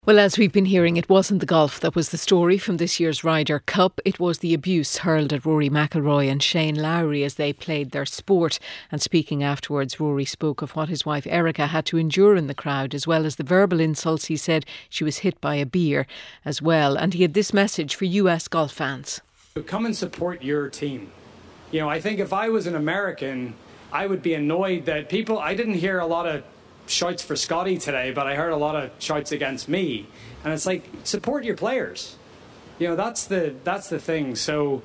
Well, as we've been hearing, it wasn't the golf that was the story from this year's Ryder Cup. It was the abuse hurled at Rory McIlroy and Shane Lowry as they played their sport. And speaking afterwards, Rory spoke of what his wife Erica had to endure in the crowd, as well as the verbal insults. He said she was hit by a beer as well. And he had this message for US golf fans. Come and support your team. You know, I think if I was an American, I would be annoyed that I didn't hear a lot of shouts for Scotty today, but I heard a lot of shouts against me, and it's like, support your players. You know, that's the thing. So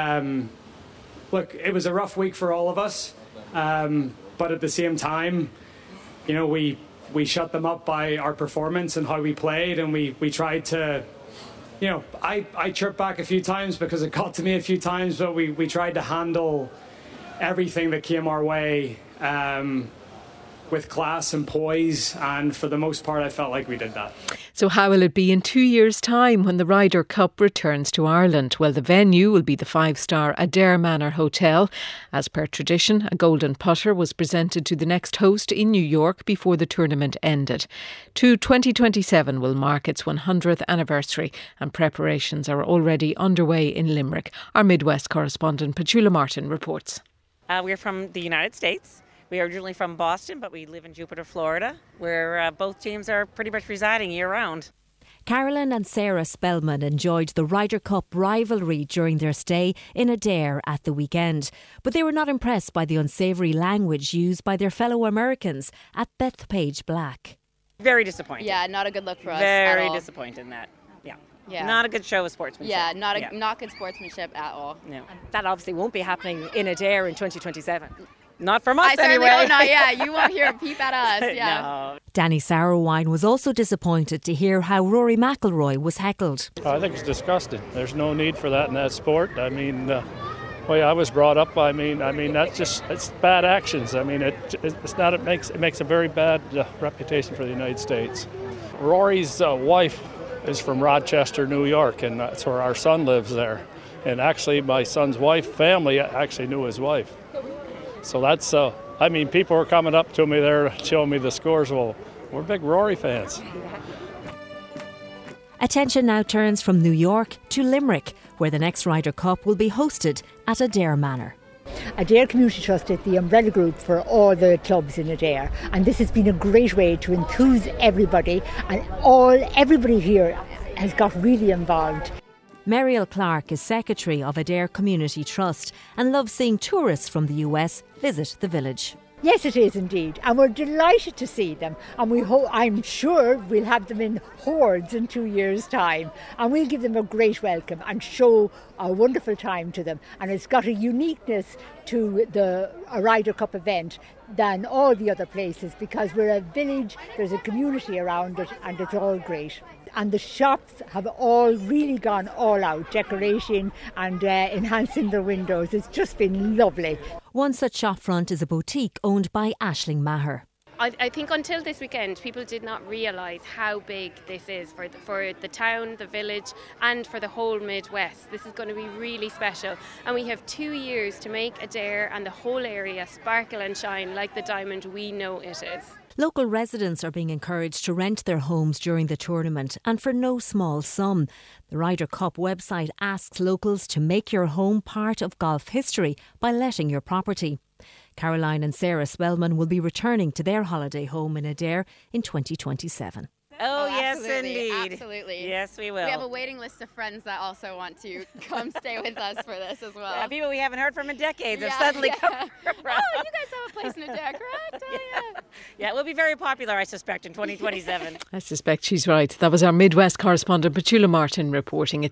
look, it was a rough week for all of us, but at the same time, you know, we shut them up by our performance and how we played, and we tried to, you know, I chirped back a few times because it got to me a few times, but we tried to handle everything that came our way with class and poise, and for the most part I felt like we did that. So how will it be in 2 years' time when the Ryder Cup returns to Ireland? Well, the venue will be the 5-star Adare Manor Hotel. As per tradition, a golden putter was presented to the next host in New York before the tournament ended. 2027 will mark its 100th anniversary, and preparations are already underway in Limerick. Our Midwest correspondent Petula Martin reports. We're from the United States. We are originally from Boston, but we live in Jupiter, Florida, where both teams are pretty much residing year-round. Carolyn and Sarah Spellman enjoyed the Ryder Cup rivalry during their stay in Adare at the weekend. But they were not impressed by the unsavoury language used by their fellow Americans at Bethpage Black. Very disappointing. Yeah, not a good look for us Very at all. disappointed in that. Yeah. Not a good show of sportsmanship. Yeah, not good sportsmanship at all. No. That obviously won't be happening in Adare in 2027. Not from us I anyway. certainly hope not. Yeah, you won't hear a peep at us. Yeah. No. Danny Sarrowine was also disappointed to hear how Rory McIlroy was heckled. I think it's disgusting. There's no need for that in that sport. I mean, the way I was brought up, I mean that's just, it's bad actions. I mean, it makes a very bad reputation for the United States. Rory's wife is from Rochester, New York, and that's where our son lives there. And actually, my son's family actually knew his wife. So that's, people were coming up to me there showing me the scores. Well, we're big Rory fans. Attention now turns from New York to Limerick, where the next Ryder Cup will be hosted at Adare Manor. Adare Community Trust is the umbrella group for all the clubs in Adare, and this has been a great way to enthuse everybody, and everybody here has got really involved. Mariel Clark is secretary of Adare Community Trust and loves seeing tourists from the US visit the village. Yes, it is indeed, and we're delighted to see them, and I'm sure we'll have them in hordes in 2 years' time, and we'll give them a great welcome and show a wonderful time to them. And it's got a uniqueness to a Ryder Cup event than all the other places, because we're a village, there's a community around it, and it's all great. And the shops have all really gone all out, decorating and enhancing their windows. It's just been lovely. One such shopfront is a boutique owned by Aisling Maher. I think until this weekend, people did not realise how big this is for the town, the village, and for the whole Midwest. This is going to be really special. And we have 2 years to make Adare and the whole area sparkle and shine like the diamond we know it is. Local residents are being encouraged to rent their homes during the tournament, and for no small sum. The Ryder Cup website asks locals to make your home part of golf history by letting your property. Caroline and Sarah Spellman will be returning to their holiday home in Adare in 2027. Oh, yes, absolutely, indeed. Absolutely. Yes, we will. We have a waiting list of friends that also want to come stay with us for this as well. Yeah, people we haven't heard from in decades have suddenly come around. Oh, you guys have a place in Adare, correct? Oh, Yeah, we'll be very popular, I suspect, in 2027. I suspect she's right. That was our Midwest correspondent Petula Martin reporting it.